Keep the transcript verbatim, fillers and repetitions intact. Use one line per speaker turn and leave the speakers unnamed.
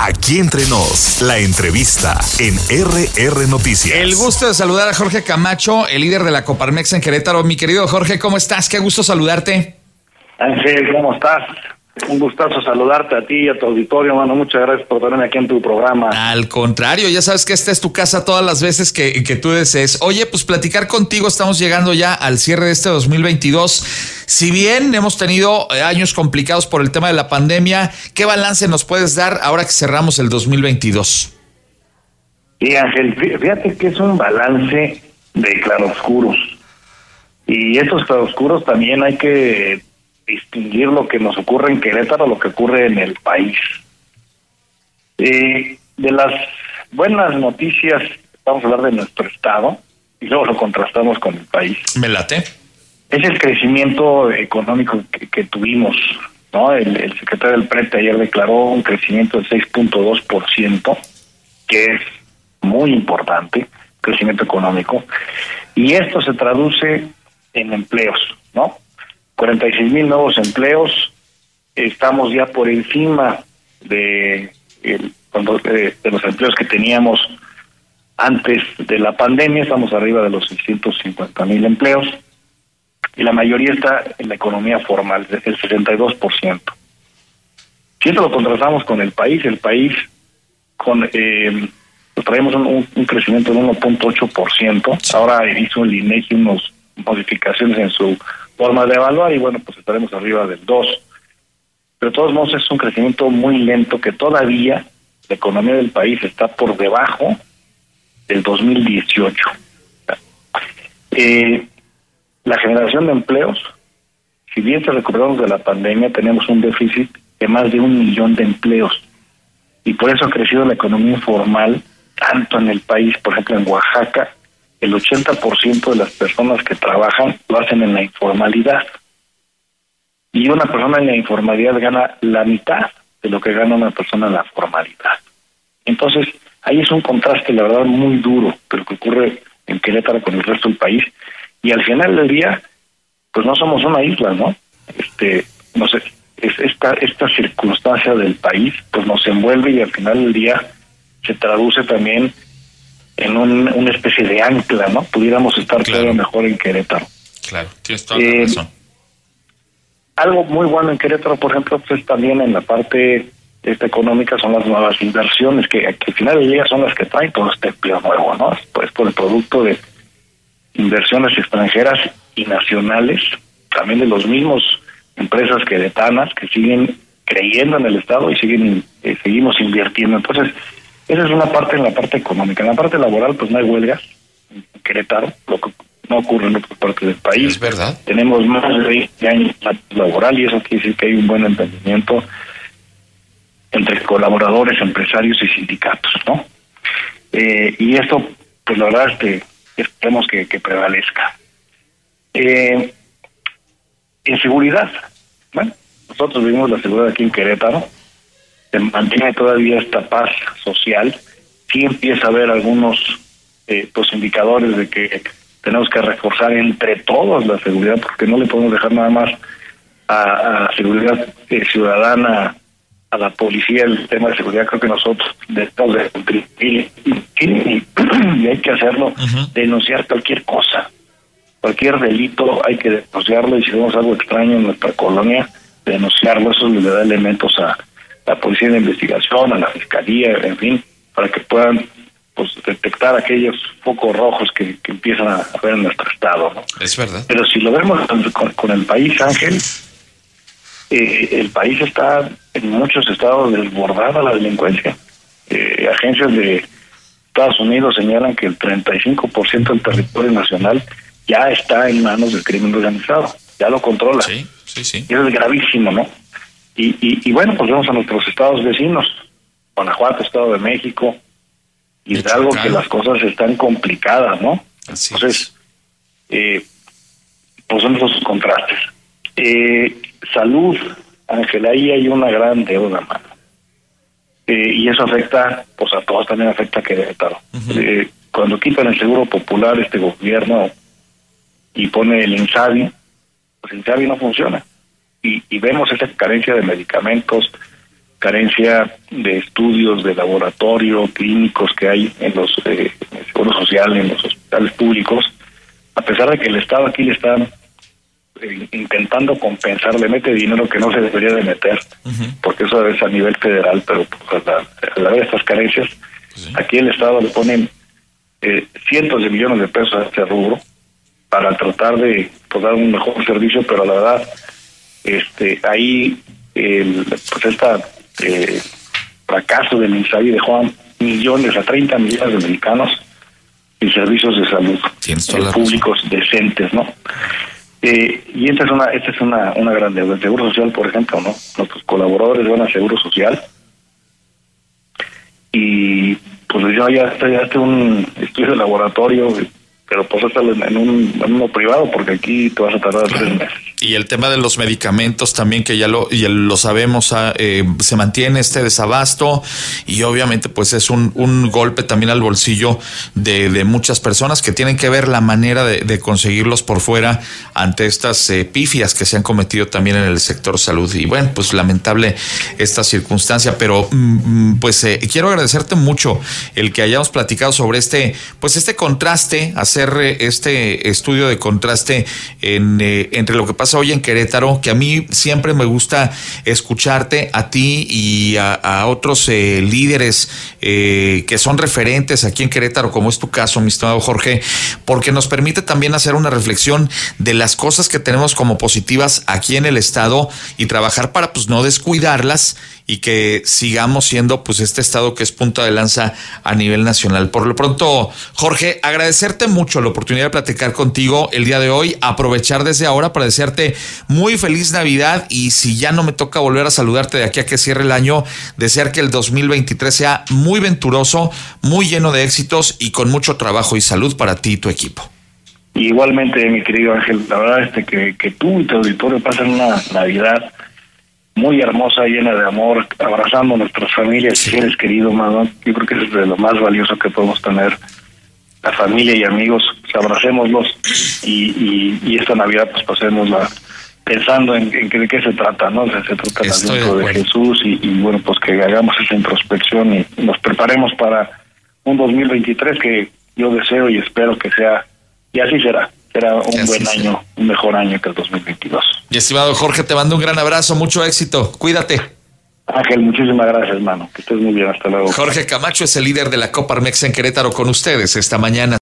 Aquí entre nos, la entrevista en R R Noticias.
El gusto de saludar a Jorge Camacho, el líder de la Coparmex en Querétaro. Mi querido Jorge, ¿cómo estás? Qué gusto saludarte.
Ángel, ¿cómo estás? Un gustazo saludarte a ti y a tu auditorio, mano. Muchas gracias por tenerme aquí en tu programa.
Al contrario, ya sabes que esta es tu casa todas las veces que, que tú desees. Oye, pues platicar contigo, estamos llegando ya al cierre de este dos mil veintidós. Si bien hemos tenido años complicados por el tema de la pandemia, ¿qué balance nos puedes dar ahora que cerramos el dos mil veintidós?
Sí, Ángel, fíjate que es un balance de claroscuros. Y estos claroscuros también hay que distinguir lo que nos ocurre en Querétaro, lo que ocurre en el país. Eh, de las buenas noticias, vamos a hablar de nuestro estado y luego lo contrastamos con el país.
Me late.
Es el crecimiento económico que, que tuvimos, ¿no? El, el secretario del Prete ayer declaró un crecimiento del seis punto dos por ciento, que es muy importante, crecimiento económico, y esto se traduce en empleos, ¿no? cuarenta y seis mil nuevos empleos, estamos ya por encima de, el, de, de los empleos que teníamos antes de la pandemia, estamos arriba de los seiscientos cincuenta mil empleos, y la mayoría está en la economía formal, el sesenta y dos por ciento. Si esto lo contrastamos con el país, el país con eh, traemos un, un, un crecimiento de uno punto ocho por ciento, ahora hizo el INEGI unas modificaciones en su forma de evaluar y bueno, pues estaremos arriba del dos. Pero de todos modos es un crecimiento muy lento que todavía la economía del país está por debajo del dos mil dieciocho. Eh, la generación de empleos, si bien se recuperamos de la pandemia, tenemos un déficit de más de un millón de empleos y por eso ha crecido la economía informal tanto en el país. Por ejemplo, en Oaxaca el ochenta por ciento de las personas que trabajan lo hacen en la informalidad. Y una persona en la informalidad gana la mitad de lo que gana una persona en la formalidad. Entonces, ahí es un contraste, la verdad, muy duro de lo que ocurre en Querétaro con el resto del país. Y al final del día, pues no somos una isla, ¿no? Este, no sé, es esta, esta circunstancia del país, pues nos envuelve y al final del día se traduce también en un, una especie de ancla, ¿no? Pudiéramos estar claro. Todavía mejor en Querétaro.
Claro, tienes toda la eh, razón.
Algo muy bueno en Querétaro, por ejemplo, pues también en la parte esta económica son las nuevas inversiones, que, que al final del día son las que traen todo este empleo nuevo, ¿no? Pues por el producto de inversiones extranjeras y nacionales, también de los mismos empresas queretanas que siguen creyendo en el Estado y siguen eh, seguimos invirtiendo. Entonces, esa es una parte en la parte económica. En la parte laboral, pues no hay huelgas en Querétaro, lo que no ocurre en otras partes del país.
Es verdad.
Tenemos más de veinte años laboral y eso quiere decir que hay un buen entendimiento entre colaboradores, empresarios y sindicatos, ¿no? Eh, y esto, pues la verdad es que esperemos que, que prevalezca. Eh, en seguridad, bueno, nosotros vivimos la seguridad aquí en Querétaro, se mantiene todavía esta paz social, sí empieza a haber algunos eh, pues indicadores de que tenemos que reforzar entre todos la seguridad, porque no le podemos dejar nada más a, a seguridad eh, ciudadana, a la policía, el tema de seguridad. Creo que nosotros debemos de contribuir y, y, y hay que hacerlo, uh-huh. denunciar cualquier cosa, cualquier delito hay que denunciarlo, y si vemos algo extraño en nuestra colonia, denunciarlo. Eso le da elementos a la policía de investigación, a la fiscalía, en fin, para que puedan pues detectar aquellos focos rojos que, que empiezan a haber en nuestro estado, ¿no?
Es verdad.
Pero si lo vemos con, con el país, Ángel, eh, el país está en muchos estados desbordada la delincuencia. Eh, agencias de Estados Unidos señalan que el treinta y cinco por ciento del territorio nacional ya está en manos del crimen organizado, ya lo controla.
Sí, sí, sí.
Y eso es gravísimo, ¿no? Y, y, y bueno, pues vemos a nuestros estados vecinos, Guanajuato, Estado de México, y es algo que las cosas están complicadas, ¿no?
Así
Entonces, eh, pues son esos contrastes. Eh, salud, Ángel, ahí hay una gran deuda, mano. Eh, y eso afecta, pues a todos, también afecta a Querétaro. Uh-huh. Eh, cuando quitan el seguro popular este gobierno y pone el INSABI, pues el INSABI no funciona. Y, y vemos esa carencia de medicamentos, carencia de estudios de laboratorio, clínicos que hay en los eh, en el Seguro Social, en los hospitales públicos, a pesar de que el Estado aquí le está eh, intentando compensar, le mete dinero que no se debería de meter, uh-huh. porque eso es a nivel federal, pero pues, a, la, a la de estas carencias, sí. aquí el Estado le ponen eh, cientos de millones de pesos a este rubro para tratar de pues, dar un mejor servicio, pero la verdad, este ahí el, pues esta eh, fracaso del INSABI dejó a millones, a treinta millones de mexicanos sin servicios de salud eh, públicos decentes, ¿no? Eh, y esta es una esta es una una gran deuda. El Seguro Social, por ejemplo, ¿no? Nuestros colaboradores van al Seguro Social y pues yo ya estoy un estudio de laboratorio, pero pues hacerlo en un en uno privado porque aquí te vas a tardar claro. tres meses.
Y el tema de los medicamentos también, que ya lo ya lo sabemos, eh, se mantiene este desabasto y obviamente pues es un, un golpe también al bolsillo de, de muchas personas que tienen que ver la manera de, de conseguirlos por fuera ante estas eh, pifias que se han cometido también en el sector salud. Y bueno, pues lamentable esta circunstancia, pero mm, pues eh, quiero agradecerte mucho el que hayamos platicado sobre este, pues este contraste, hacer eh, este estudio de contraste en, eh, entre lo que pasa hoy en Querétaro, que a mí siempre me gusta escucharte a ti y a, a otros eh, líderes eh, que son referentes aquí en Querétaro, como es tu caso, mi estimado Jorge, porque nos permite también hacer una reflexión de las cosas que tenemos como positivas aquí en el estado y trabajar para pues no descuidarlas y que sigamos siendo pues este estado que es punta de lanza a nivel nacional. Por lo pronto, Jorge, agradecerte mucho la oportunidad de platicar contigo el día de hoy, aprovechar desde ahora para desearte muy feliz Navidad y si ya no me toca volver a saludarte de aquí a que cierre el año, desear que el dos mil veintitrés sea muy venturoso, muy lleno de éxitos y con mucho trabajo y salud para ti y tu equipo.
Igualmente, mi querido Ángel, la verdad es que, que tú y tu auditorio pasen una Navidad muy hermosa, llena de amor, abrazando a nuestras familias y seres queridos, ¿no? Yo creo que es de lo más valioso que podemos tener, la familia y amigos, pues abracémoslos y, y, y esta Navidad pues pasémosla pensando en, en que, de qué se trata, ¿no? Se, se trata del nacimiento de, de Jesús y, y bueno, pues que hagamos esa introspección y, y nos preparemos para un dos mil veintitrés que yo deseo y espero que sea, y así será. Será un Así buen año, sí. un mejor año que el dos mil veintidós.
Y estimado Jorge, te mando un gran abrazo, mucho éxito, cuídate.
Ángel, muchísimas gracias, hermano, que estés muy bien, hasta luego.
Jorge Camacho es el líder de la Coparmex en Querétaro con ustedes esta mañana.